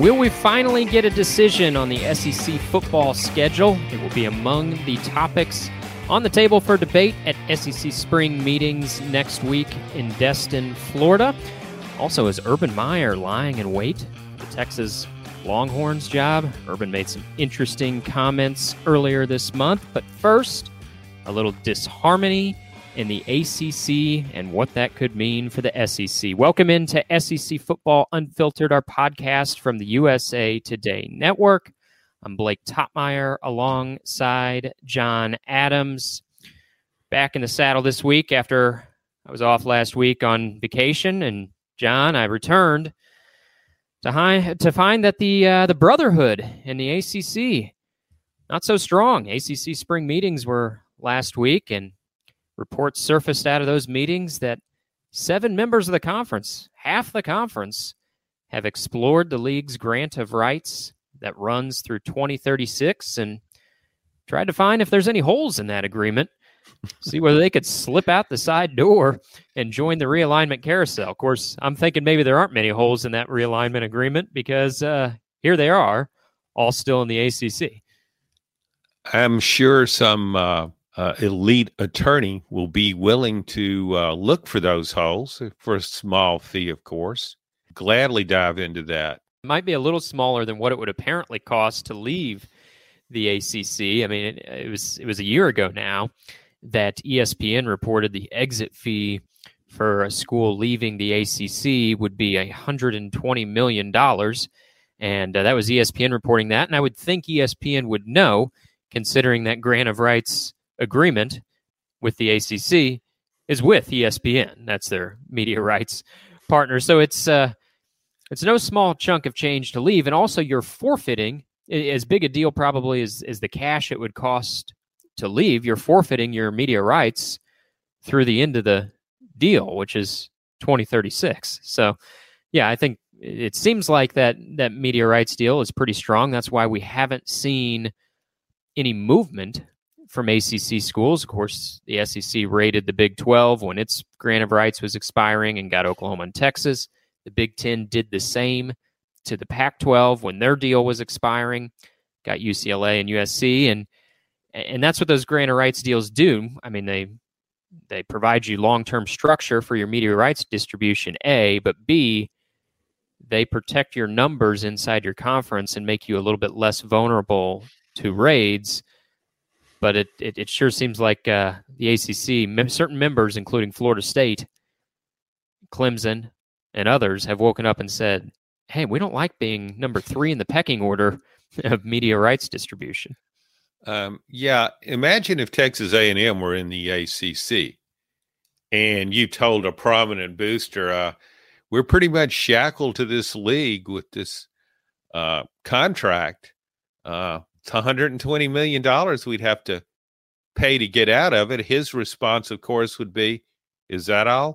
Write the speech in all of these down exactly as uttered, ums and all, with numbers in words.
Will we finally get a decision on the S E C football schedule? It will be among the topics on the table for debate at S E C spring meetings next week in Destin, Florida. Also, is Urban Meyer lying in wait for Texas Longhorns job? Urban made some interesting comments earlier this month, but first, a little disharmony in the A C C and what that could mean for the S E C. Welcome into S E C Football Unfiltered, our podcast from the U S A Today Network. I'm Blake Topmeyer alongside John Adams. Back in the saddle this week after I was off last week on vacation. And John, I returned to, hi- to find that the uh, the Brotherhood in the A C C, not so strong. A C C spring meetings were last week, and reports surfaced out of those meetings that seven members of the conference, half the conference, have explored the league's grant of rights that runs through twenty thirty-six and tried to find if there's any holes in that agreement, see whether they could slip out the side door and join the realignment carousel. Of course, I'm thinking maybe there aren't many holes in that realignment agreement because uh, here they are, all still in the A C C. I'm sure some uh, uh, elite attorney will be willing to uh, look for those holes for a small fee, of course. Gladly dive into that. It might be a little smaller than what it would apparently cost to leave the A C C. I mean, it, it was it was a year ago now that E S P N reported the exit fee for a school leaving the A C C would be one hundred twenty million dollars. And uh, that was E S P N reporting that. And I would think E S P N would know, considering that grant of rights agreement with the A C C is with E S P N. That's their media rights partner. So it's uh, it's no small chunk of change to leave. And also you're forfeiting, as big a deal probably as, as the cash it would cost to leave, you're forfeiting your media rights through the end of the deal, which is twenty thirty-six. So, yeah, I think it seems like that that media rights deal is pretty strong. That's why we haven't seen any movement from A C C schools. Of course, the S E C raided the Big twelve when its grant of rights was expiring and got Oklahoma and Texas. The Big ten did the same to the Pac twelve when their deal was expiring, got U C L A and U S C, and and that's what those grant of rights deals do. I mean, they they provide you long-term structure for your media rights distribution, A, but B, they protect your numbers inside your conference and make you a little bit less vulnerable to raids. But it, it, it sure seems like uh, the A C C, mem- certain members, including Florida State, Clemson, and others, have woken up and said, hey, we don't like being number three in the pecking order of media rights distribution. Um, yeah, imagine if Texas A and M were in the A C C and you told a prominent booster, uh, we're pretty much shackled to this league with this uh, contract. Uh, it's one hundred twenty million dollars we'd have to pay to get out of it. His response, of course, would be, is that all?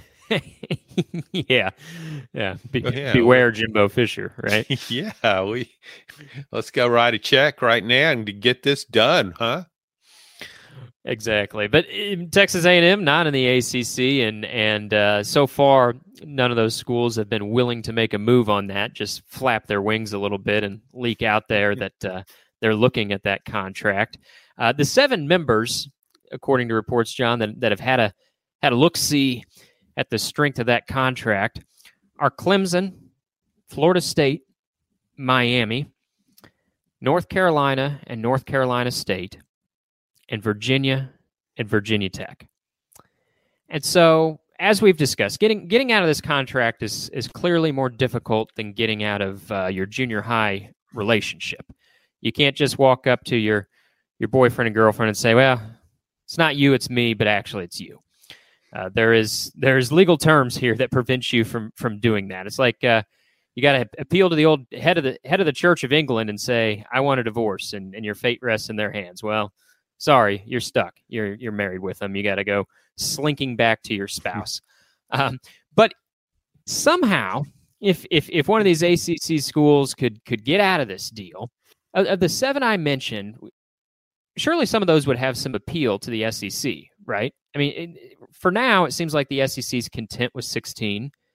yeah. Yeah. Be, yeah. Beware Jimbo Fisher, right? yeah. We let's go write a check right now and to get this done, huh? Exactly. But in Texas A and M, not in the A C C, and and uh, so far, none of those schools have been willing to make a move on that, just flap their wings a little bit and leak out there that uh, they're looking at that contract. Uh, the seven members, according to reports, John, that, that have had a had a look-see at the strength of that contract are Clemson, Florida State, Miami, North Carolina and North Carolina State, and Virginia and Virginia Tech. And so, as we've discussed, getting getting out of this contract is is clearly more difficult than getting out of uh, your junior high relationship. You can't just walk up to your your boyfriend and girlfriend and say, well, it's not you, it's me, but actually it's you. Uh, there is there's legal terms here that prevent you from from doing that. It's like uh, you got to appeal to the old head of the head of the Church of England and say, I want a divorce, and, and your fate rests in their hands. Well, sorry, you're stuck. You're you're married with them. You got to go slinking back to your spouse. Um, but somehow, if if if one of these A C C schools could could get out of this deal, of, of the seven I mentioned, surely some of those would have some appeal to the S E C, right? I mean, it, for now, it seems like the S E C is content with sixteen.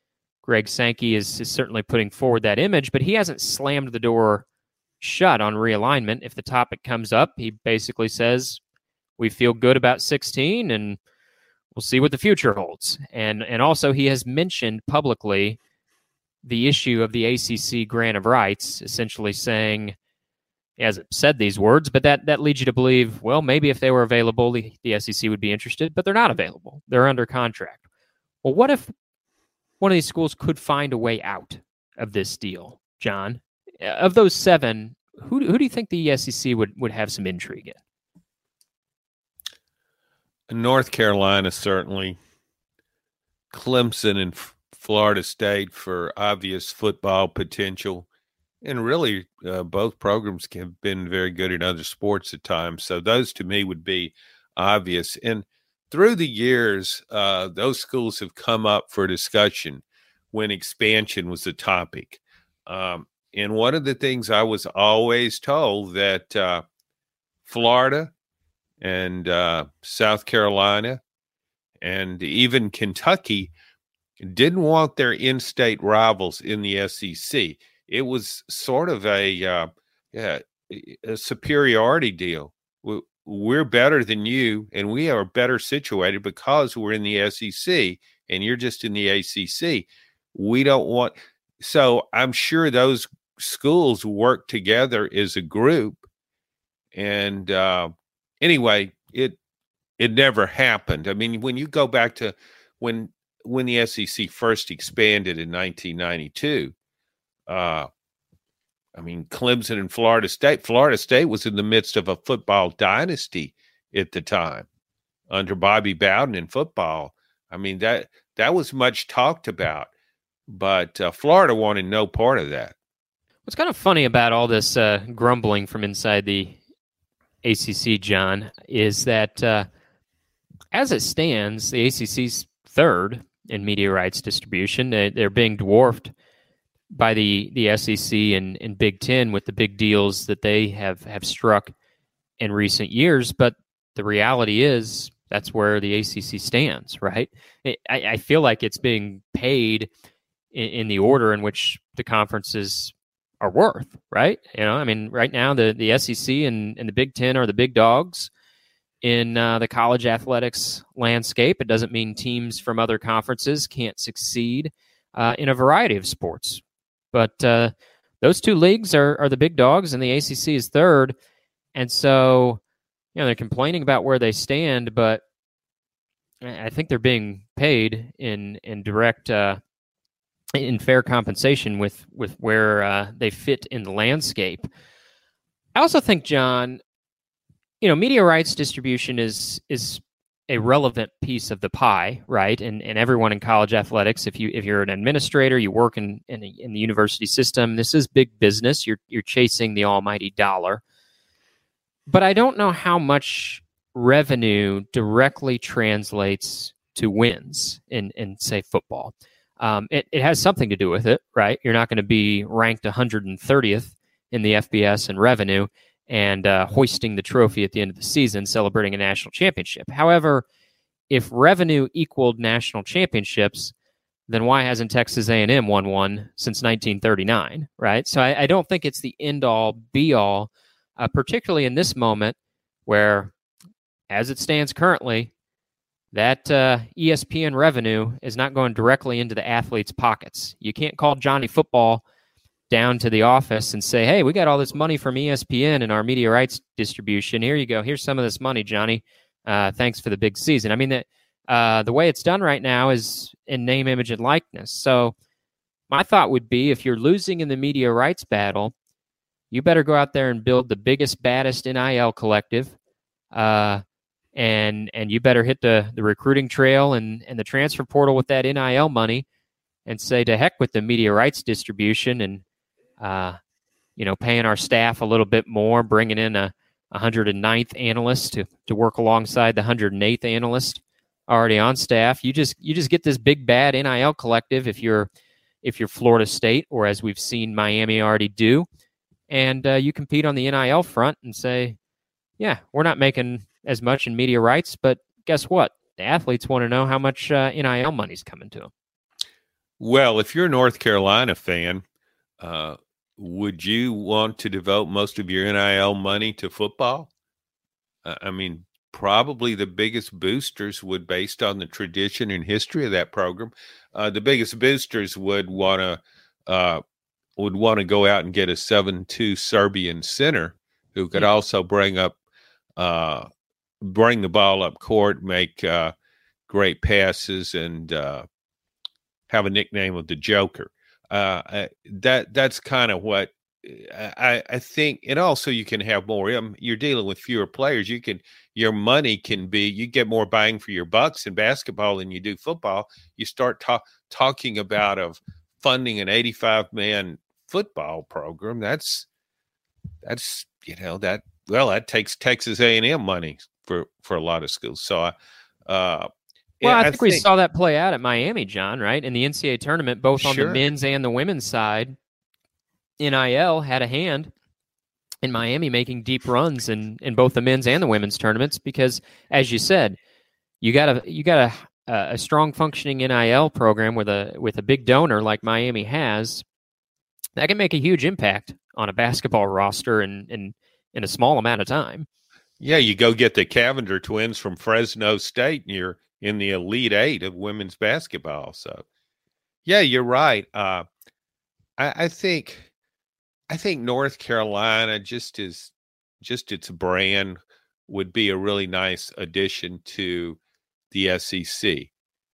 Greg Sankey is, is certainly putting forward that image, but he hasn't slammed the door shut on realignment. If the topic comes up, he basically says, we feel good about sixteen and we'll see what the future holds. And and also he has mentioned publicly the issue of the A C C grant of rights, essentially saying, he hasn't said these words, but that, that leads you to believe, well, maybe if they were available, the, the S E C would be interested, but they're not available. They're under contract. Well, what if one of these schools could find a way out of this deal, John? Of those seven, who, who do you think the S E C would, would have some intrigue in? North Carolina, certainly. Clemson and F- Florida State for obvious football potential. And really, uh, both programs have been very good in other sports at times. So those, to me, would be obvious. And through the years, uh, those schools have come up for discussion when expansion was a topic. Um, and one of the things I was always told that uh, Florida and uh, South Carolina and even Kentucky didn't want their in-state rivals in the S E C. It was sort of a, uh, yeah, a superiority deal. We're better than you, and we are better situated because we're in the S E C, and you're just in the A C C. We don't want – so I'm sure those schools work together as a group. And uh, anyway, it it never happened. I mean, when you go back to when when the S E C first expanded in nineteen ninety-two, uh, I mean, Clemson and Florida State. Florida State was in the midst of a football dynasty at the time under Bobby Bowden in football. I mean, that that was much talked about, but uh, Florida wanted no part of that. What's kind of funny about all this uh, grumbling from inside the A C C, John, is that uh, as it stands, the A C C's third in media rights distribution. They, they're being dwarfed by the, the S E C and, and Big Ten with the big deals that they have, have struck in recent years. But the reality is that's where the A C C stands, right? I, I feel like it's being paid in, in the order in which the conferences are worth, right? You know, I mean, right now the, the S E C and, and the Big Ten are the big dogs in uh, the college athletics landscape. It doesn't mean teams from other conferences can't succeed uh, in a variety of sports. But uh, those two leagues are, are the big dogs, and the A C C is third. And so, you know, they're complaining about where they stand, but I think they're being paid in in direct, uh, in fair compensation with with where uh, they fit in the landscape. I also think, John, you know, media rights distribution is is a relevant piece of the pie, right? And and everyone in college athletics, if you if you're an administrator, you work in in, a, in the university system, this is big business. You're you're chasing the almighty dollar. But I don't know how much revenue directly translates to wins in in say football. Um, it it has something to do with it, right? You're not going to be ranked one hundred thirtieth in the F B S in revenue and uh, hoisting the trophy at the end of the season, celebrating a national championship. However, if revenue equaled national championships, then why hasn't Texas A and M won one since nineteen thirty-nine, right? So I, I don't think it's the end-all, be-all, uh, particularly in this moment where, as it stands currently, that uh, E S P N revenue is not going directly into the athletes' pockets. You can't call Johnny Football down to the office and say, hey, we got all this money from E S P N and our media rights distribution. Here you go. Here's some of this money, Johnny. Uh, thanks for the big season. I mean, the, uh, the way it's done right now is in name, image, and likeness. So my thought would be, if you're losing in the media rights battle, you better go out there and build the biggest, baddest N I L collective, uh, and and you better hit the, the recruiting trail and, and the transfer portal with that N I L money and say, to heck with the media rights distribution and Uh, you know, paying our staff a little bit more, bringing in a one hundred ninth analyst to, to work alongside the one hundred eighth analyst already on staff. You just you just get this big bad N I L collective if you're if you're Florida State, or as we've seen Miami already do, and uh, you compete on the N I L front and say, yeah, we're not making as much in media rights, but guess what? The athletes want to know how much uh, N I L money's coming to them. Well, if you're a North Carolina fan, uh, would you want to devote most of your N I L money to football? Uh, I mean, probably the biggest boosters would, based on the tradition and history of that program, uh, the biggest boosters would want to uh, would want to go out and get a seven two Serbian center who could also bring up uh, bring the ball up court, make uh, great passes, and uh, have a nickname of the Joker. Uh, that that's kind of what I, I think. And also, you can have more. You're dealing with fewer players. You can your money can be you get more bang for your bucks in basketball than you do football. You start ta- talking about of funding an eighty-five man football program. That's that's you know that well that takes Texas A and M money for for a lot of schools. So I. Uh, Well, I I think, think we think, saw that play out at Miami, John, right? In the N C double A tournament, both on sure. the men's and the women's side, N I L had a hand in Miami making deep runs in, in both the men's and the women's tournaments because, as you said, you got a you got a, a strong functioning N I L program with a with a big donor like Miami has. That can make a huge impact on a basketball roster in in, in a small amount of time. Yeah, you go get the Cavender twins from Fresno State, and you're in the Elite Eight of women's basketball. So, yeah, you're right. Uh, I, I think, I think North Carolina just is, just its brand would be a really nice addition to the S E C.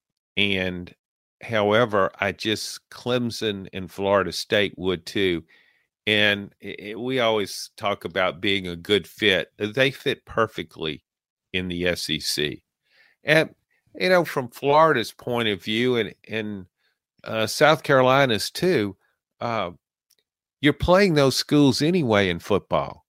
And however, I just Clemson and Florida State would too. And it, we always talk about being a good fit. They fit perfectly in the S E C. And you know, from Florida's point of view, and and uh, South Carolina's too, uh, you're playing those schools anyway in football,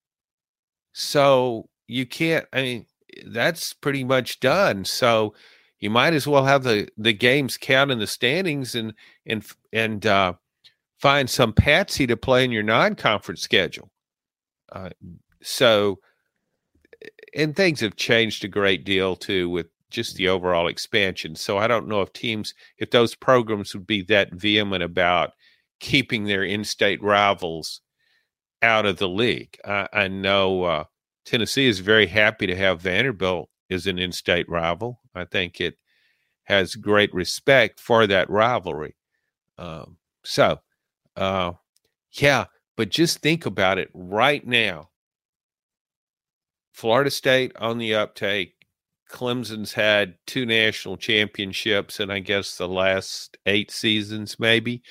so you can't. I mean, that's pretty much done. So you might as well have the, the games count in the standings, and and and uh, find some patsy to play in your non-conference schedule. Uh, so, and things have changed a great deal too with just the overall expansion. So I don't know if teams, if those programs would be that vehement about keeping their in-state rivals out of the league. I, I know uh, Tennessee is very happy to have Vanderbilt as an in-state rival. I think it has great respect for that rivalry. Um, so, uh, yeah, but just think about it right now. Florida State on the uptake. Clemson's had two national championships and I guess the last eight seasons maybe.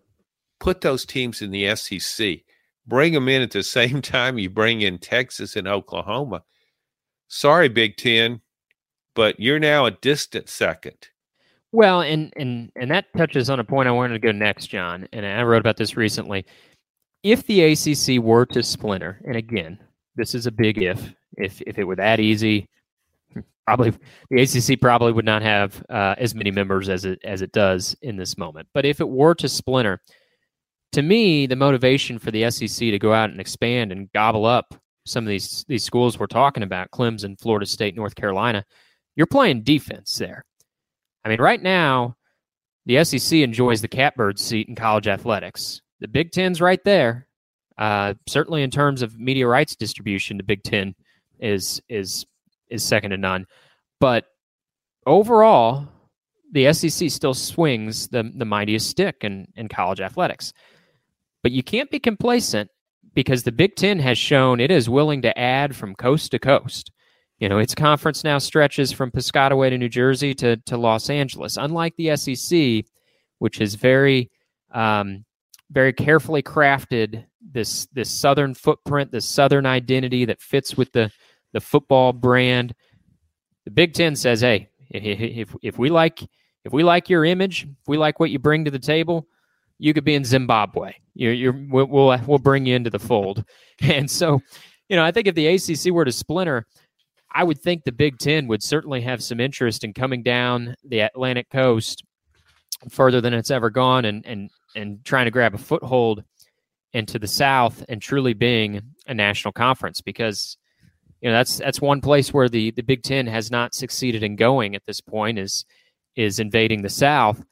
Put those teams in the S E C. Bring them in at the same time you bring in Texas and Oklahoma. Sorry, Big Ten, but you're now a distant second. Well, and and and that touches on a point I wanted to go next, John, and I wrote about this recently. If the A C C were to splinter, and again, this is a big if, if if it were that easy, probably the A C C probably would not have uh, as many members as it as it does in this moment. But if it were to splinter, to me, the motivation for the S E C to go out and expand and gobble up some of these these schools we're talking about, Clemson, Florida State, North Carolina, you're playing defense there. I mean, right now, the S E C enjoys the catbird seat in college athletics. The Big Ten's right there. Uh, certainly in terms of media rights distribution, the Big Ten is is is second to none. But overall, the S E C still swings the, the mightiest stick in, in college athletics. But you can't be complacent because the Big Ten has shown it is willing to add from coast to coast. You know, its conference now stretches from Piscataway to New Jersey to, to Los Angeles. Unlike the S E C, which is very, um, very carefully crafted this this southern footprint, this southern identity that fits with the, the football brand. The Big Ten says, "Hey, if if we like if we like your image, if we like what you bring to the table, you could be in Zimbabwe. You're, you're we'll, we'll we'll bring you into the fold." And so, you know, I think if the A C C were to splinter, I would think the Big Ten would certainly have some interest in coming down the Atlantic coast further than it's ever gone and and and trying to grab a foothold into the South and truly being a national conference, because you know that's that's one place where the, the Big Ten has not succeeded in going at this point is is invading the South.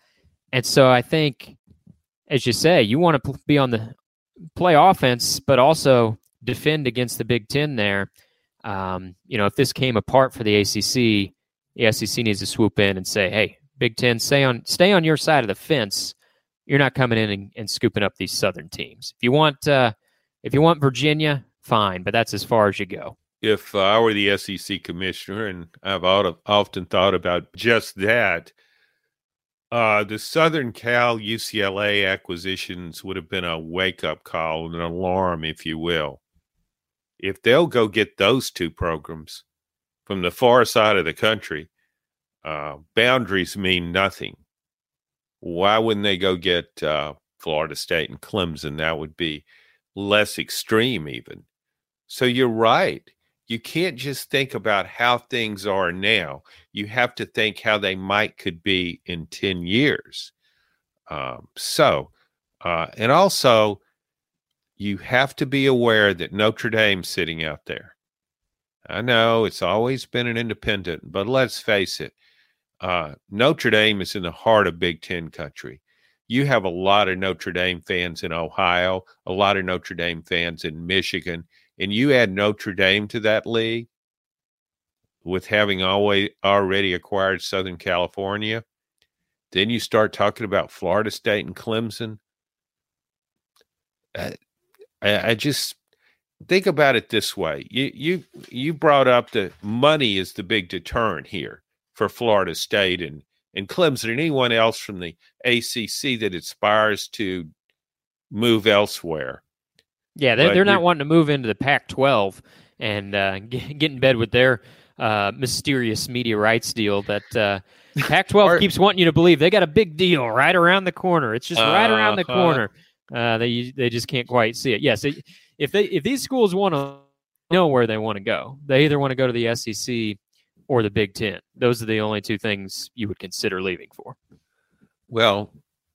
And so I think, as you say, you want to be on the play offense, but also defend against the Big Ten there. Um, you know, if this came apart for the A C C, the S E C needs to swoop in and say, hey, Big Ten, stay on, stay on your side of the fence. You're not coming in and, and scooping up these Southern teams. If you want, uh, if you want Virginia, fine, but that's as far as you go. If uh, I were the S E C commissioner, and I've often thought about just that, uh, the Southern Cal U C L A acquisitions would have been a wake-up call, an alarm, if you will. If they'll go get those two programs from the far side of the country, uh, boundaries mean nothing. Why wouldn't they go get uh, Florida State and Clemson? That would be less extreme even. So you're right. You can't just think about how things are now. You have to think how they might could be in ten years. Um, so, uh, and also, you have to be aware that Notre Dame's sitting out there. I know it's always been an independent, but let's face it. Uh, Notre Dame is in the heart of Big Ten country. You have a lot of Notre Dame fans in Ohio, a lot of Notre Dame fans in Michigan, and you add Notre Dame to that league with having always already acquired Southern California. Then you start talking about Florida State and Clemson. Uh, I, I just think about it this way. You, you, you brought up that money is the big deterrent here for Florida State and, and Clemson and anyone else from the A C C that aspires to move elsewhere. Yeah, they're, they're not wanting to move into the Pac twelve and uh, get, get in bed with their uh, mysterious media rights deal that uh, Pac twelve or, keeps wanting you to believe they got a big deal right around the corner. It's just uh, right around the corner. Uh, they they just can't quite see it. Yes, it, if they if these schools want to know where they want to go, they either want to go to the S E C or the Big Ten. Those are the only two things you would consider leaving for. Well,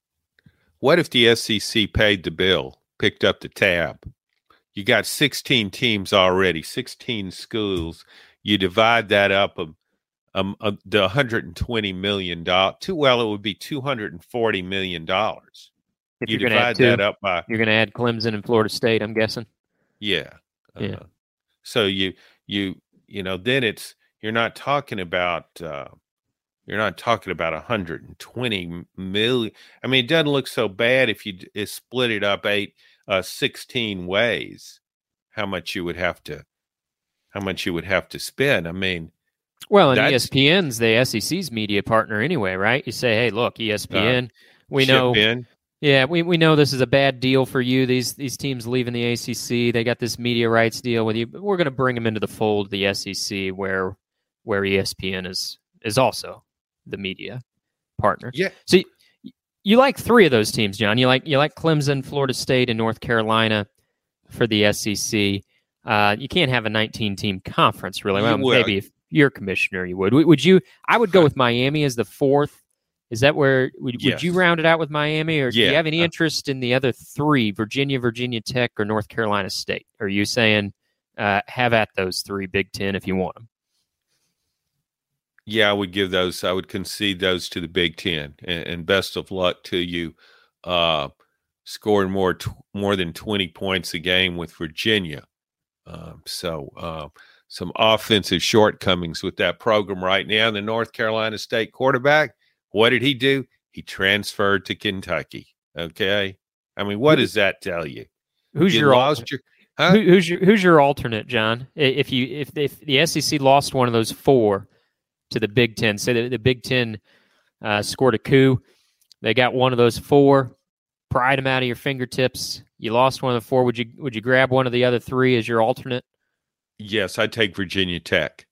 what if the S E C paid the bill, picked up the tab? You got sixteen teams already, sixteen schools. You divide that up, um, um, uh, the one hundred twenty million dollars. Too, well, it would be two hundred forty million dollars. If you you're divide two, that up by... You're going to add Clemson and Florida State, I'm guessing? Yeah. Uh, yeah. So you, you, you know, then it's, you're not talking about, uh, you're not talking about one hundred twenty million. I mean, it doesn't look so bad if you d- split it up eight, uh, sixteen ways, how much you would have to, how much you would have to spend. I mean, well, and E S P N's the S E C's media partner anyway, right? You say, hey, look, E S P N, uh, we know, in. yeah, we, we know this is a bad deal for you. These these teams leaving the A C C, they got this media rights deal with you, but we're going to bring them into the fold of the S E C where where E S P N is is also the media partner. Yeah. So you, you like three of those teams, John. You like you like Clemson, Florida State, and North Carolina for the S E C. Uh, you can't have a nineteen-team conference, really. Well, maybe if you're commissioner, you would. Would you? I would go with Miami as the fourth. Is that where would, yes. would you round it out with Miami, or yeah. do you have any interest in the other three, Virginia, Virginia Tech, or North Carolina State? Or are you saying uh, have at those three Big Ten if you want them? Yeah, I would give those. I would concede those to the Big Ten, and, and best of luck to you. Uh, scoring more t- more than twenty points a game with Virginia. Um, so uh, some offensive shortcomings with that program right now. The North Carolina State quarterback, what did he do? He transferred to Kentucky. Okay, I mean, what does that tell you? Who's you your lost your huh? Who, who's your who's your alternate, John? If you if if the S E C lost one of those four to the Big Ten, say that the Big Ten uh, scored a coup, they got one of those four, pried them out of your fingertips. You lost one of the four. Would you would you grab one of the other three as your alternate? Yes, I'd take Virginia Tech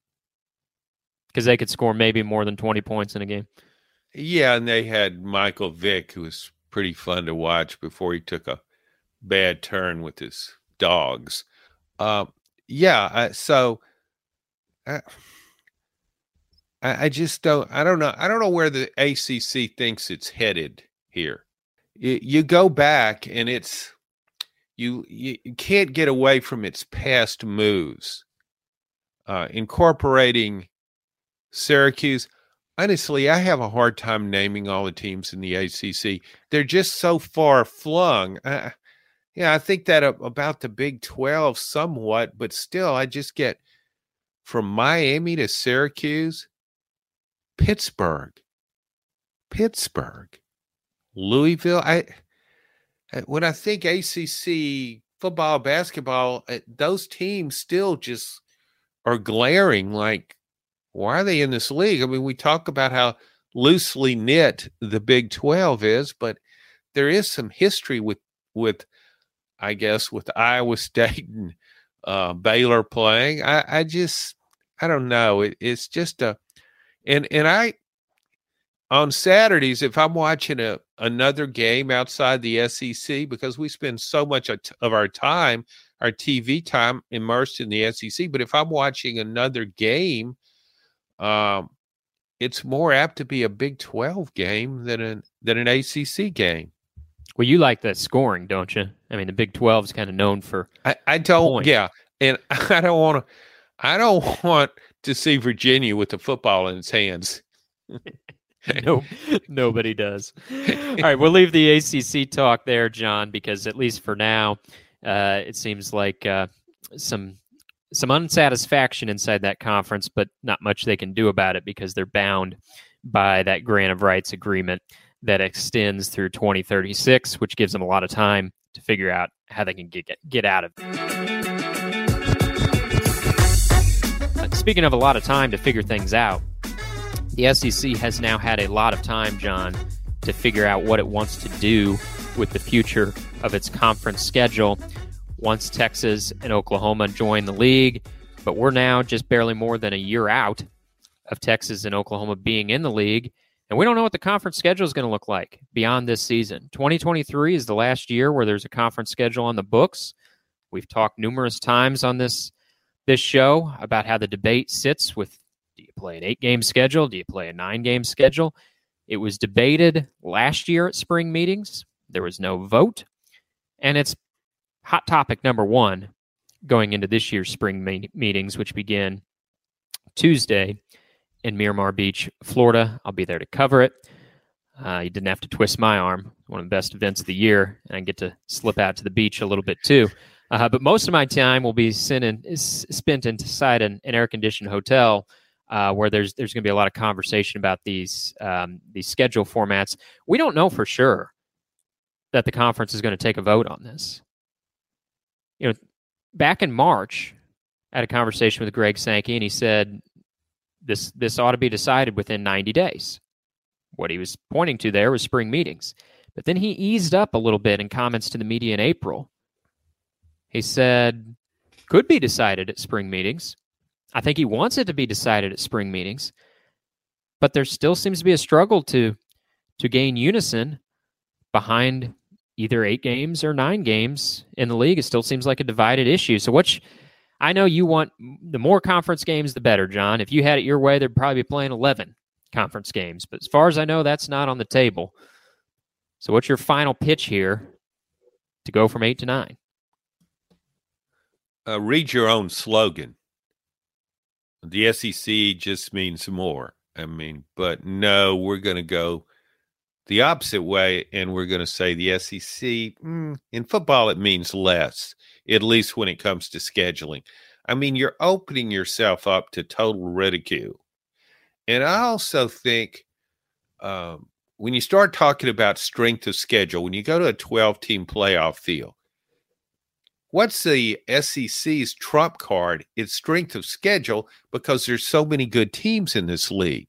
because they could score maybe more than twenty points in a game. Yeah, and they had Michael Vick, who was pretty fun to watch before he took a bad turn with his dogs. Uh, yeah, I, so I, I just don't. I don't know. I don't know where the A C C thinks it's headed here. You, you go back, and it's you. You can't get away from its past moves, uh, incorporating Syracuse. honestly, I have a hard time naming all the teams in the A C C. They're just so far flung. Uh, yeah, I think that about the Big twelve somewhat, but still, I just get from Miami to Syracuse, Pittsburgh, Pittsburgh, Louisville. I when I think A C C football, basketball, those teams still just are glaring like, why are they in this league? I mean, we talk about how loosely knit the Big twelve is, but there is some history with, with I guess, with Iowa State and uh, Baylor playing. I, I just, I don't know. It, it's just a, and and I, on Saturdays, if I'm watching a another game outside the S E C, because we spend so much of our time, our T V time, immersed in the S E C, but if I'm watching another game, um, it's more apt to be a Big twelve game than an than an A C C game. Well, you like that scoring, don't you? I mean, the Big twelve is kind of known for. I, I don't. points. Yeah, and I don't want to. I don't want to see Virginia with the football in its hands. No, nobody does. All right, we'll leave the A C C talk there, John, because at least for now, uh, it seems like uh, some some unsatisfaction inside that conference, but not much they can do about it because they're bound by that grant of rights agreement that extends through twenty thirty-six, which gives them a lot of time to figure out how they can get get out of it. Speaking of a lot of time to figure things out, the S E C has now had a lot of time, John, to figure out what it wants to do with the future of its conference schedule once Texas and Oklahoma join the league. But we're now just barely more than a year out of Texas and Oklahoma being in the league, and we don't know what the conference schedule is going to look like beyond this season. twenty twenty-three is the last year where there's a conference schedule on the books. We've talked numerous times on this this show about how the debate sits with, do you play an eight-game schedule? Do you play a nine-game schedule? It was debated last year at spring meetings. There was no vote. And it's hot topic number one going into this year's spring me- meetings, which begin Tuesday in Miramar Beach, Florida. I'll be there to cover it. Uh, you didn't have to twist my arm. One of the best events of the year. And I get to slip out to the beach a little bit too. Uh, but most of my time will be spent, in, spent inside an, an air-conditioned hotel uh, where there's there's going to be a lot of conversation about these um, these schedule formats. We don't know for sure that the conference is going to take a vote on this. You know, back in March, I had a conversation with Greg Sankey, and he said this this ought to be decided within ninety days. What he was pointing to there was spring meetings. But then he eased up a little bit in comments to the media in April. He said, could be decided at spring meetings. I think he wants it to be decided at spring meetings. But there still seems to be a struggle to to gain unison behind either eight games or nine games in the league. It still seems like a divided issue. So which, I know you want the more conference games, the better, John. If you had it your way, they'd probably be playing eleven conference games. But as far as I know, that's not on the table. So what's your final pitch here to go from eight to nine? Uh, read your own slogan. The S E C just means more. I mean, but no, we're going to go the opposite way, and we're going to say the S E C, mm, in football, it means less, at least when it comes to scheduling. I mean, you're opening yourself up to total ridicule. And I also think um, when you start talking about strength of schedule, when you go to a twelve-team playoff field, what's the S E C's trump card? It's strength of schedule because there's so many good teams in this league.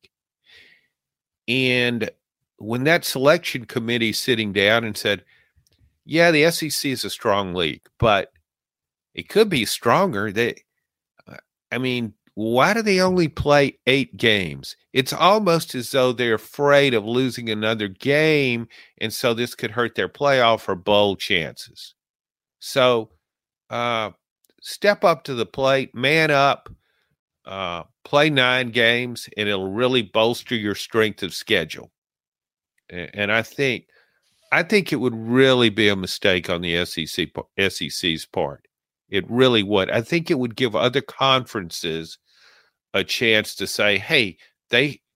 And when that selection committee sitting down and said, yeah, the S E C is a strong league, but it could be stronger. They, I mean, why do they only play eight games? It's almost as though they're afraid of losing another game, and so this could hurt their playoff or bowl chances. So uh, step up to the plate, man up, uh, play nine games, and it'll really bolster your strength of schedule. And, and I think, I think it would really be a mistake on the S E C, S E C's part. It really would. I think it would give other conferences a chance to say, hey, they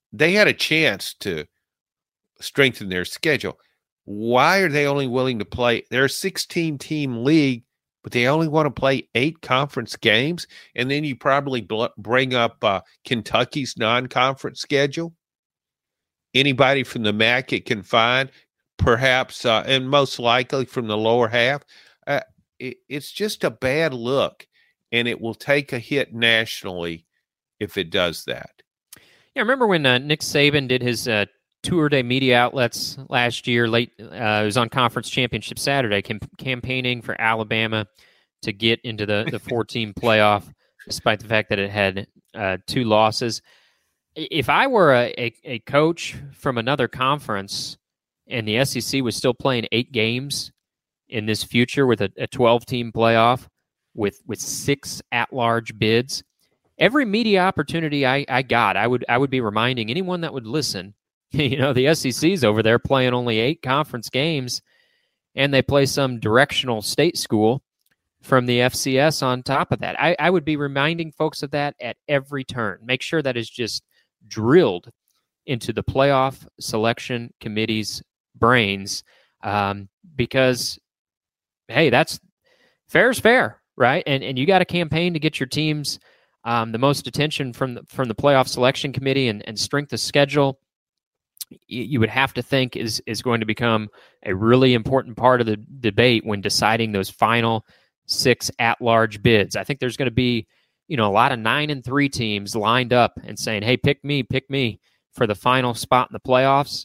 they had a chance to strengthen their schedule. Why are they only willing to play? They're a sixteen-team league, but they only want to play eight conference games, and then you probably bl- bring up uh, Kentucky's non-conference schedule. Anybody from the M A C it can find, perhaps, uh, and most likely from the lower half. Uh, it, it's just a bad look, and it will take a hit nationally if it does that. Yeah, remember when uh, Nick Saban did his uh, tour de media outlets last year? Late, uh, it was on Conference Championship Saturday, cam- campaigning for Alabama to get into the, the four-team playoff, despite the fact that it had uh, two losses. If I were a, a, a coach from another conference and the S E C was still playing eight games in this future with a, a twelve-team playoff with with six at-large bids, every media opportunity I, I got, I would I would be reminding anyone that would listen, you know, the S E C's over there playing only eight conference games, and they play some directional state school from the F C S on top of that. I, I would be reminding folks of that at every turn. Make sure that is just drilled into the playoff selection committee's brains, um, because, hey, that's fair is fair, right? And and you got a campaign to get your teams um, the most attention from the, from the playoff selection committee, and, and strength of schedule, you, you would have to think is is going to become a really important part of the debate when deciding those final six at-large bids. I think there's going to be, you know, a lot of nine and three teams lined up and saying, "Hey, pick me, pick me for the final spot in the playoffs."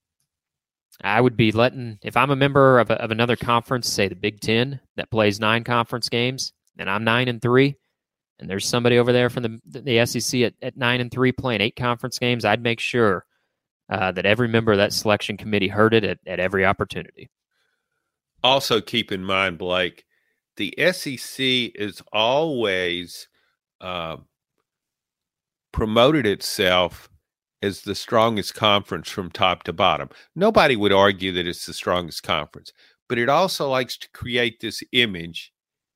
I would be letting, if I'm a member of, a, of another conference, say the Big Ten, that plays nine conference games, and I'm nine and three, and there's somebody over there from the the S E C at, at nine and three playing eight conference games, I'd make sure uh, that every member of that selection committee heard it at, at every opportunity. Also, keep in mind, Blake, the S E C is always uh, promoted itself as the strongest conference from top to bottom. Nobody would argue that it's the strongest conference, but it also likes to create this image,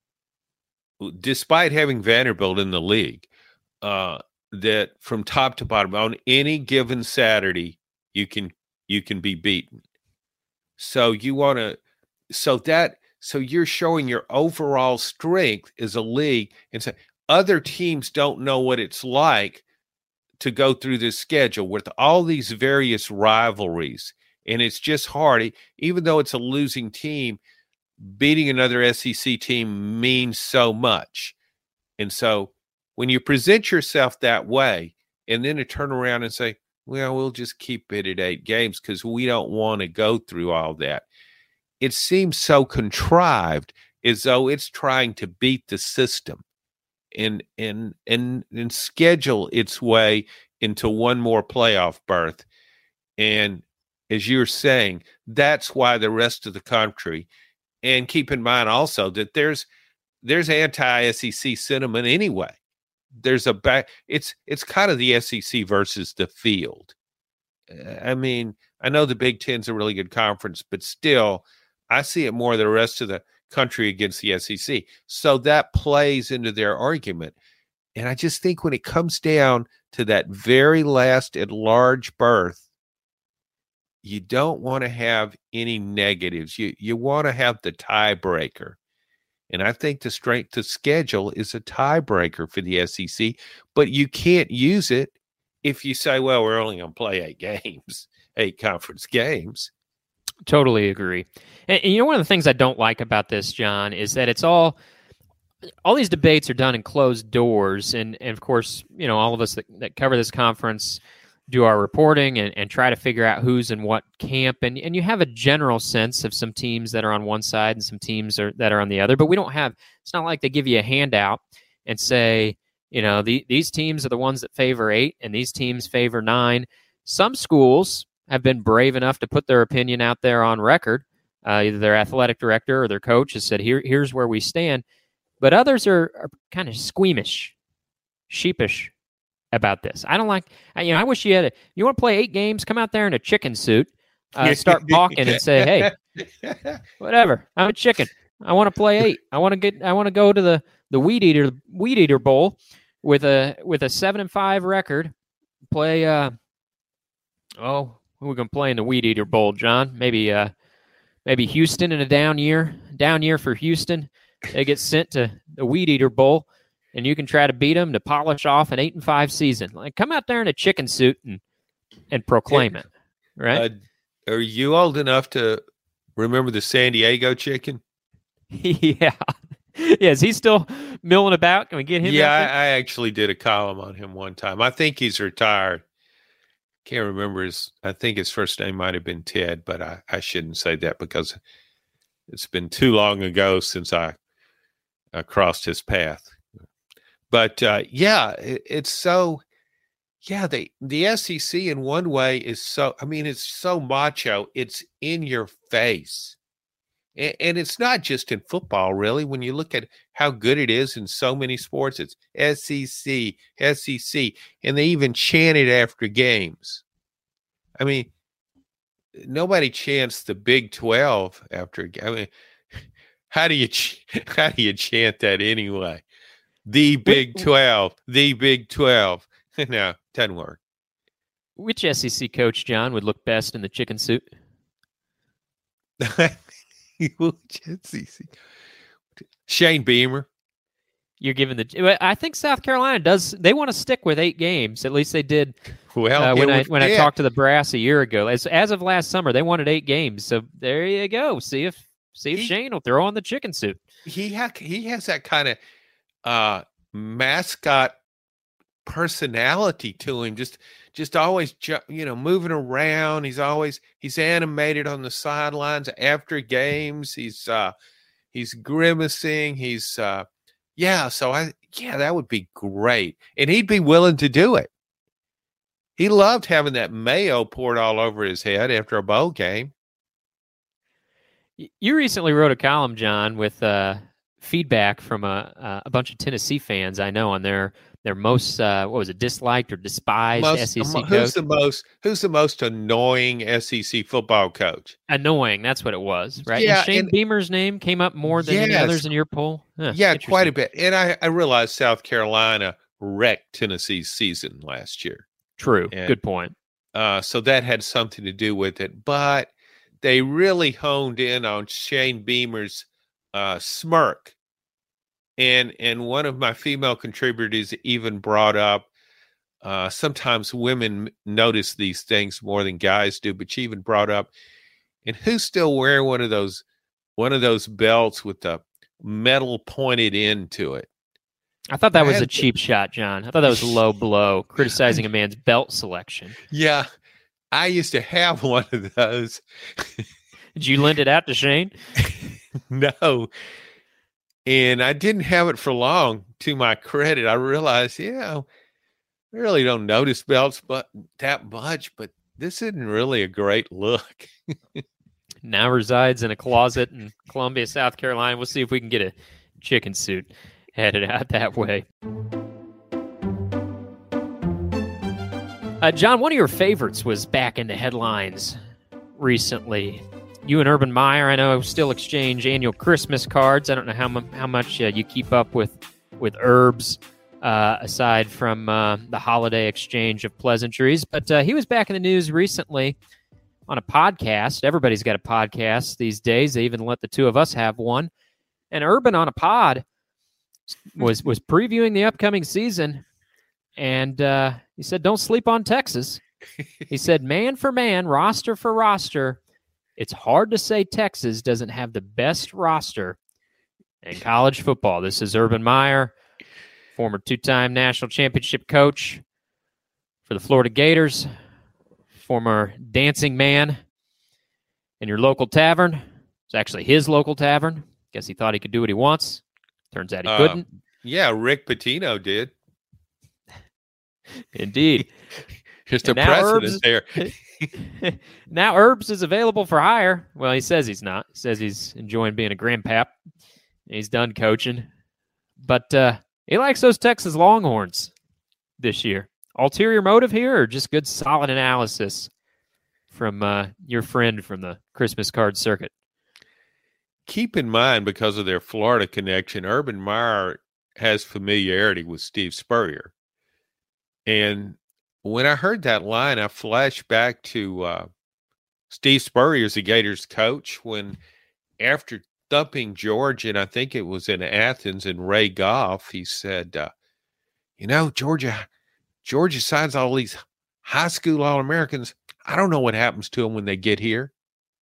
despite having Vanderbilt in the league, uh, that from top to bottom, on any given Saturday, you can you can be beaten. So you want to, so that, so you're showing your overall strength as a league, and so other teams don't know what it's like to go through this schedule with all these various rivalries. And it's just hard, even though it's a losing team, beating another S E C team means so much. And so when you present yourself that way, and then to turn around and say, well, we'll just keep it at eight games because we don't want to go through all that, it seems so contrived, as though it's trying to beat the system and and and and schedule its way into one more playoff berth. And as you're saying, that's why the rest of the country, and keep in mind also that there's there's anti-S E C sentiment anyway. There's a back, it's it's kind of the S E C versus the field. I mean, I know the Big Ten's a really good conference, but still, I see it more the rest of the country against the S E C. So that plays into their argument. And I just think when it comes down to that very last at large berth, you don't want to have any negatives. You you want to have the tiebreaker. And I think the strength of schedule is a tiebreaker for the S E C, but you can't use it if you say, well, we're only going to play eight games, eight conference games. Totally agree. And, and you know, one of the things I don't like about this, John, is that it's all, all these debates are done in closed doors. And, and of course, you know, all of us that, that cover this conference do our reporting and, and try to figure out who's in what camp. And, and you have a general sense of some teams that are on one side and some teams are, that are on the other. But we don't have, it's not like they give you a handout and say, you know, the, these teams are the ones that favor eight and these teams favor nine. Some schools have been brave enough to put their opinion out there on record. Uh, either their athletic director or their coach has said, Here, here's where we stand. But others are, are kind of squeamish, sheepish about this. I don't like, you know, I wish you had a, you want to play eight games, come out there in a chicken suit, uh, start balking and say, hey, whatever, I'm a chicken. I want to play eight. I want to get, I want to go to the, the weed eater, weed eater bowl with a, with a seven and five record, play, uh, Oh, who we gonna play in the Weed Eater Bowl, John? Maybe, uh, maybe Houston in a down year. Down year for Houston. They get sent to the Weed Eater Bowl, and you can try to beat them to polish off an eight and five season. Like, come out there in a chicken suit and and proclaim it, right? Uh, are you old enough to remember the San Diego chicken? Yeah. Yeah, is he still milling about? Can we get him? Yeah, out I, there? I actually did a column on him one time. I think he's retired. Can't remember his. I think his first name might have been Ted, but I, I shouldn't say that because it's been too long ago since I, I crossed his path. But uh, yeah, it, it's so. Yeah, the the S E C in one way is so. I mean, it's so macho. It's in your face. And it's not just in football, really. When you look at how good it is in so many sports, it's S E C, S E C, and they even chant it after games. I mean, nobody chants the Big twelve after a game. I mean, how do you how do you chant that anyway? The Big twelve, the Big twelve. No, doesn't work. Which S E C coach, John, would look best in the chicken suit? Shane Beamer. You're giving the. I think South Carolina does. They want to stick with eight games. At least they did. Well, uh, when I when yeah. I talked to the brass a year ago, as as of last summer, they wanted eight games. So there you go. See if see if he, Shane will throw on the chicken suit. He ha- he has that kind of uh, mascot personality to him. Just just always you know moving around. He's always he's animated on the sidelines after games. He's uh, he's grimacing. He's uh, yeah. So I yeah that would be great, and he'd be willing to do it. He loved having that mayo poured all over his head after a bowl game. You recently wrote a column, John, with uh, feedback from a, a bunch of Tennessee fans I know on their their most uh, what was it disliked or despised most, S E C coach. Who's the most Who's the most annoying S E C football coach? Annoying, that's what it was, right? Yeah, and Shane and, Beamer's name came up more than yes, any others in your poll. Huh, yeah, quite a bit. And I, I realized South Carolina wrecked Tennessee's season last year. True, and, good point. Uh, so that had something to do with it, but they really honed in on Shane Beamer's uh, smirk. And and one of my female contributors even brought up, uh, sometimes women notice these things more than guys do, but she even brought up, and who's still wearing one of those one of those belts with the metal pointed end to it? I thought that was a cheap shot, John. I thought that was a low blow, criticizing a man's belt selection. Yeah, I used to have one of those. Did you lend it out to Shane? No. And I didn't have it for long. To my credit, I realized, yeah, I really don't notice belts but that much, but this isn't really a great look. Now resides in a closet in Columbia, South Carolina. We'll see if we can get a chicken suit headed out that way. Uh, John, one of your favorites was back in the headlines recently. You and Urban Meyer, I know, still exchange annual Christmas cards. I don't know how mu- how much uh, you keep up with with Herbs, uh, aside from uh, the holiday exchange of pleasantries. But uh, he was back in the news recently on a podcast. Everybody's got a podcast these days. They even let the two of us have one. And Urban on a pod was was previewing the upcoming season, and uh, he said, "Don't sleep on Texas." He said, "Man for man, roster for roster, it's hard to say Texas doesn't have the best roster in college football." This is Urban Meyer, former two-time national championship coach for the Florida Gators, former dancing man in your local tavern. It's actually his local tavern. Guess he thought he could do what he wants. Turns out he uh, couldn't. Yeah, Rick Pitino did. Indeed. Just a precedent there. Now Herbs is available for hire. Well, he says he's not. He says he's enjoying being a grandpap. He's done coaching. But uh, he likes those Texas Longhorns this year. Ulterior motive here or just good solid analysis from uh, your friend from the Christmas card circuit? Keep in mind, because of their Florida connection, Urban Meyer has familiarity with Steve Spurrier. And when I heard that line, I flashed back to uh, Steve Spurrier as the Gators coach when, after thumping Georgia, and I think it was in Athens, and Ray Goff, he said, uh, you know, Georgia, Georgia signs all these high school All-Americans. I don't know what happens to them when they get here.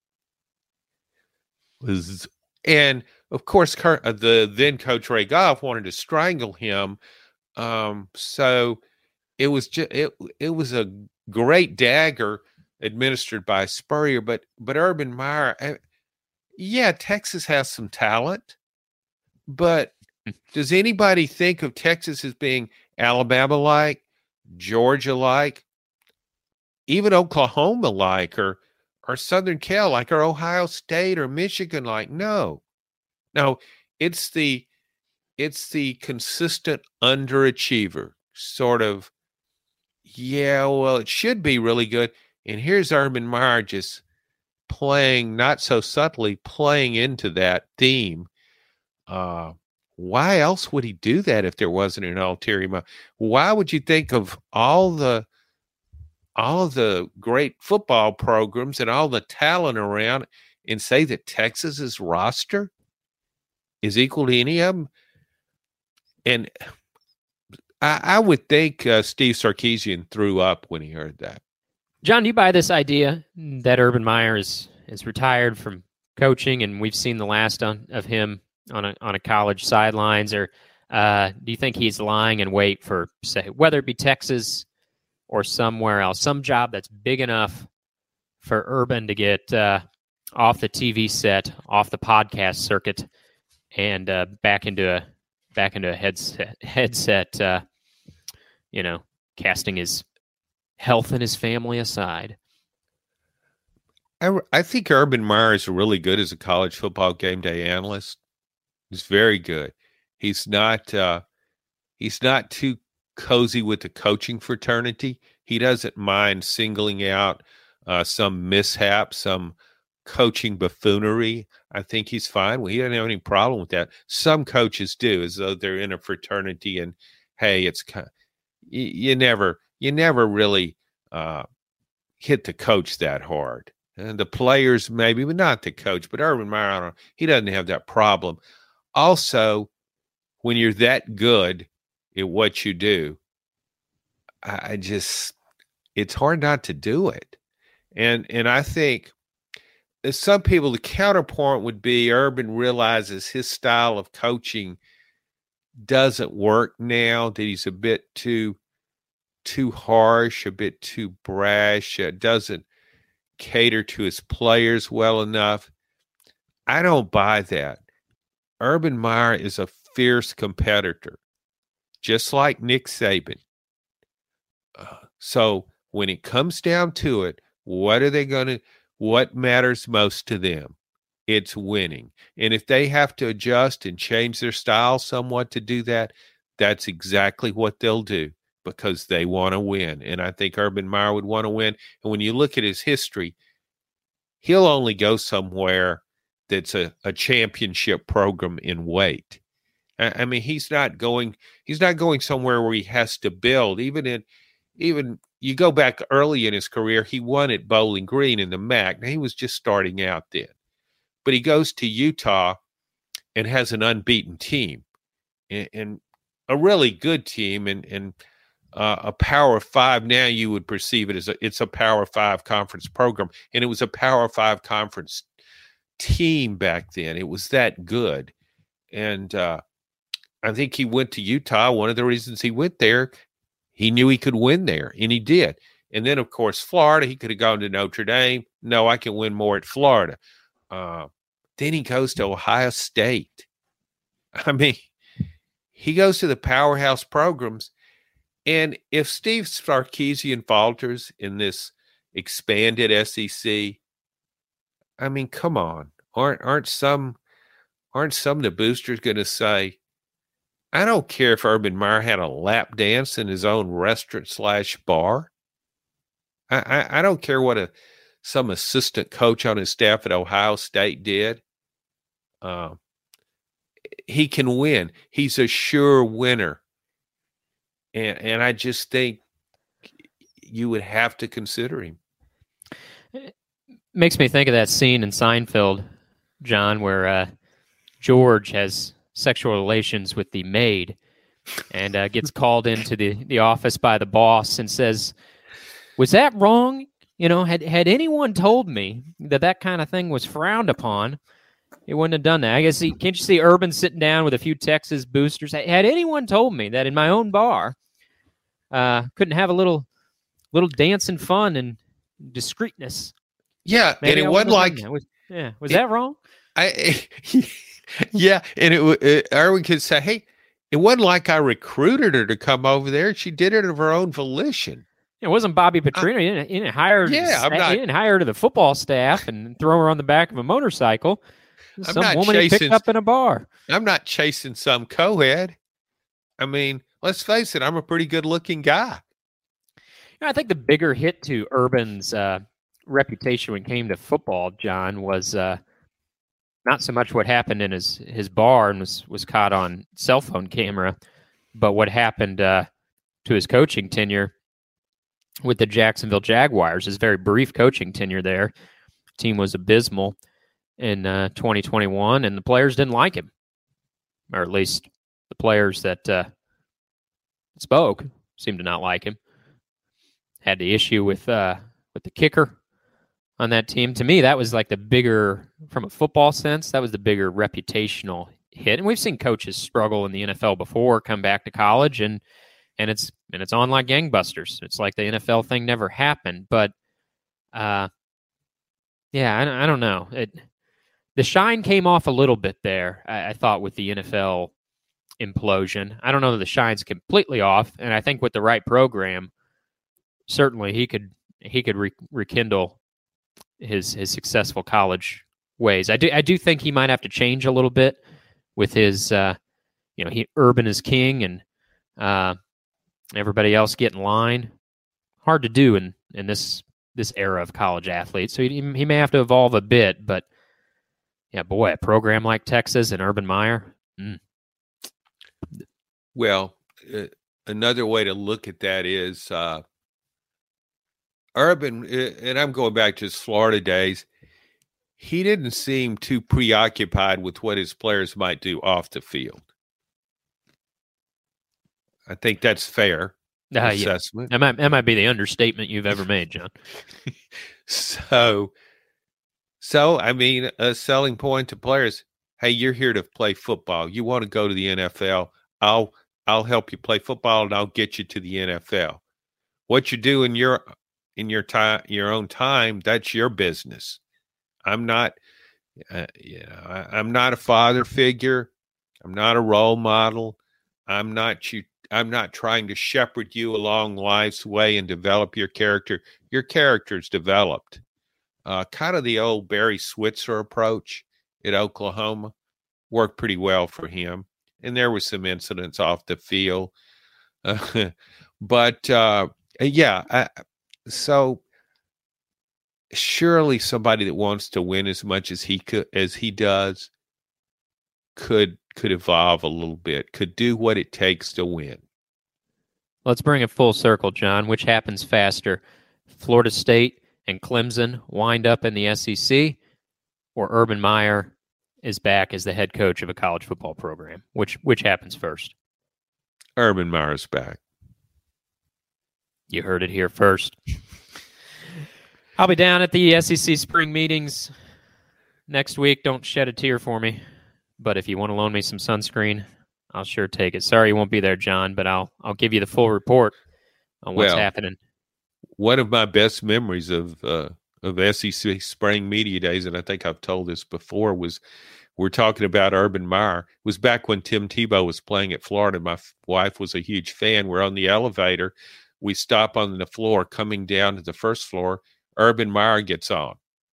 And, of course, the then coach Ray Goff wanted to strangle him. Um, so it was just, it, it was a great dagger administered by Spurrier, but but Urban Meyer, yeah, Texas has some talent, but does anybody think of Texas as being Alabama-like, Georgia-like, even Oklahoma-like, or or Southern Cal-like, or Ohio State or Michigan-like? No, no, it's the it's the consistent underachiever sort of. Yeah, well, it should be really good. And here's Urban Meyer just playing, not so subtly, playing into that theme. Uh, why else would he do that if there wasn't an ulterior motive? Why would you think of all the all of the great football programs and all the talent around and say that Texas's roster is equal to any of them? And I, I would think uh, Steve Sarkisian threw up when he heard that. John, do you buy this idea that Urban Meyer is, is retired from coaching and we've seen the last on, of him on a on a college sidelines, or uh, do you think he's lying in wait for, say, whether it be Texas or somewhere else, some job that's big enough for Urban to get uh, off the T V set, off the podcast circuit, and uh, back into a back into a headset, headset uh, you know, casting his health and his family aside? I, I think Urban Meyer is really good as a college football game day analyst. He's very good. He's not uh, he's not too cozy with the coaching fraternity. He doesn't mind singling out uh, some mishap, some coaching buffoonery. I think he's fine. Well, he doesn't have any problem with that. Some coaches do, as though they're in a fraternity, and hey, it's you, you never you never really uh, hit the coach that hard. And the players maybe, but not the coach. But Urban Meyer, I don't know, he doesn't have that problem. Also, when you're that good at what you do, I just, it's hard not to do it. And and I think some people, the counterpoint would be Urban realizes his style of coaching doesn't work now, that he's a bit too too harsh, a bit too brash, uh, doesn't cater to his players well enough. I don't buy that. Urban Meyer is a fierce competitor, just like Nick Saban. Uh, so when it comes down to it, what are they going to, what matters most to them? It's winning. And if they have to adjust and change their style somewhat to do that, that's exactly what they'll do, because they want to win. And I think Urban Meyer would want to win. And when you look at his history, he'll only go somewhere that's a, a championship program in weight. I, I mean, he's not going, he's not going somewhere where he has to build. Even in, even you go back early in his career, he won at Bowling Green in the M A C. Now, he was just starting out then. But he goes to Utah and has an unbeaten team, and, and a really good team, and, and uh, a Power Five. Now you would perceive it as a, it's a Power Five conference program, and it was a Power Five conference team back then. It was that good. And uh, I think he went to Utah. One of the reasons he went there, he knew he could win there, and he did. And then, of course, Florida, he could have gone to Notre Dame. No, I can win more at Florida. Uh, then he goes to Ohio State. I mean, he goes to the powerhouse programs. And if Steve Sarkisian falters in this expanded S E C, I mean, come on. Aren't aren't some aren't some of the boosters going to say, I don't care if Urban Meyer had a lap dance in his own restaurant slash bar. I, I, I don't care what a some assistant coach on his staff at Ohio State did. Uh, he can win. He's a sure winner. And and I just think you would have to consider him. It makes me think of that scene in Seinfeld, John, where uh, George has sexual relations with the maid and uh, gets called into the, the office by the boss and says, was that wrong? You know, had, had anyone told me that that kind of thing was frowned upon, he wouldn't have done that. I guess, he, can't you see Urban sitting down with a few Texas boosters? Had anyone told me that in my own bar, uh, couldn't have a little little dance and fun and discreetness? Yeah, Maybe and it I wasn't like... Was, yeah, was it, that wrong? I, yeah, and it, it, Irwin could say, hey, it wasn't like I recruited her to come over there. She did it of her own volition. It wasn't Bobby Petrino. Uh, he, didn't, he didn't hire her. Yeah, to, I'm not, he didn't hire her to the football staff and throw her on the back of a motorcycle. I'm some not woman chasing, he picked up in a bar. I'm not chasing some co-ed. I mean, let's face it, I'm a pretty good-looking guy. You know, I think the bigger hit to Urban's uh, reputation when it came to football, John, was uh, not so much what happened in his, his bar and was, was caught on cell phone camera, but what happened uh, to his coaching tenure with the Jacksonville Jaguars. His very brief coaching tenure there. The team was abysmal in uh, twenty twenty-one, and the players didn't like him, or at least the players that uh, spoke seemed to not like him. Had the issue with uh, with the kicker on that team. To me, that was like the bigger, from a football sense, that was the bigger reputational hit. And we've seen coaches struggle in the N F L before, come back to college, and and it's and it's on like gangbusters. It's like the N F L thing never happened. But uh, yeah, I, I don't know. It the shine came off a little bit there, I, I thought, with the N F L implosion. I don't know that the shine's completely off, and I think with the right program, certainly he could he could re- rekindle his his successful college ways. I do I do think he might have to change a little bit with his uh, you know, he Urban is king and uh, everybody else get in line. Hard to do in, in this this era of college athletes. So he he may have to evolve a bit, but yeah, boy, a program like Texas and Urban Meyer. Mm. Well, uh, another way to look at that is uh, Urban, and I'm going back to his Florida days, he didn't seem too preoccupied with what his players might do off the field. I think that's fair uh, assessment. Yeah. That might, that might be the understatement you've ever made, John. so, so I mean, a selling point to players, hey, you're here to play football. You want to go to the N F L, I'll I'll help you play football and I'll get you to the N F L. What you do in your in your time, your own time, that's your business. I'm not, uh, you know, I, I'm not a father figure. I'm not a role model. I'm not you. I'm not trying to shepherd you along life's way and develop your character. Your character's developed. Uh, kind of the old Barry Switzer approach at Oklahoma worked pretty well for him. And there was some incidents off the field. Uh, but, uh, yeah, I, so surely somebody that wants to win as much as he could, as he does, could could evolve a little bit, could do what it takes to win. Let's bring it full circle, John. Which happens faster? Florida State and Clemson wind up in the S E C, or Urban Meyer is back as the head coach of a college football program? Which which happens first? Urban Meyer's back. You heard it here first. I'll be down at the S E C spring meetings next week. Don't shed a tear for me. But if you want to loan me some sunscreen, I'll sure take it. Sorry you won't be there, John, but I'll I'll give you the full report on what's well, happening. One of my best memories of uh, of S E C spring media days, and I think I've told this before, was we're talking about Urban Meyer. It was back when Tim Tebow was playing at Florida. My f- wife was a huge fan. We're on the elevator. We stop on the floor. Coming down to the first floor, Urban Meyer gets on.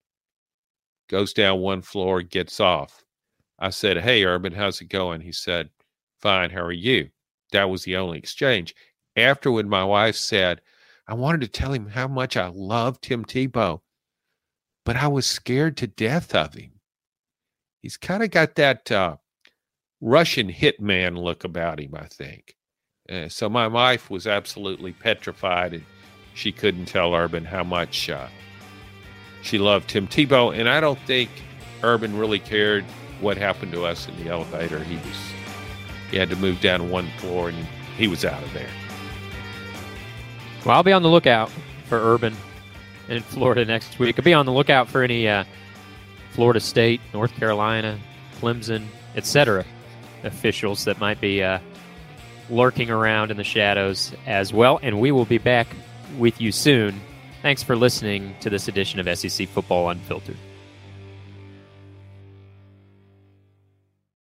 Goes down one floor, gets off. I said, hey, Urban, how's it going? He said, fine, how are you? That was the only exchange. After when my wife said, I wanted to tell him how much I love Tim Tebow, but I was scared to death of him. He's kind of got that uh, Russian hitman look about him, I think. Uh, so my wife was absolutely petrified. And she couldn't tell Urban how much uh, she loved Tim Tebow. And I don't think Urban really cared what happened to us in the elevator. He was he had to move down one floor, and he was out of there. Well, I'll be on the lookout for Urban in Florida next week. I'll be on the lookout for any uh, Florida State, North Carolina, Clemson, et cetera officials that might be uh, lurking around in the shadows as well. And we will be back with you soon. Thanks for listening to this edition of S E C Football Unfiltered.